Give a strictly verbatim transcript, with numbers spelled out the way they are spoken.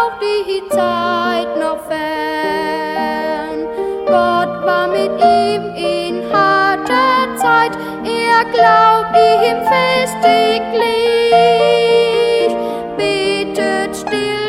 auch die Zeit noch fern. Gott war mit ihm in harter Zeit, er glaubt ihm festiglich, betet still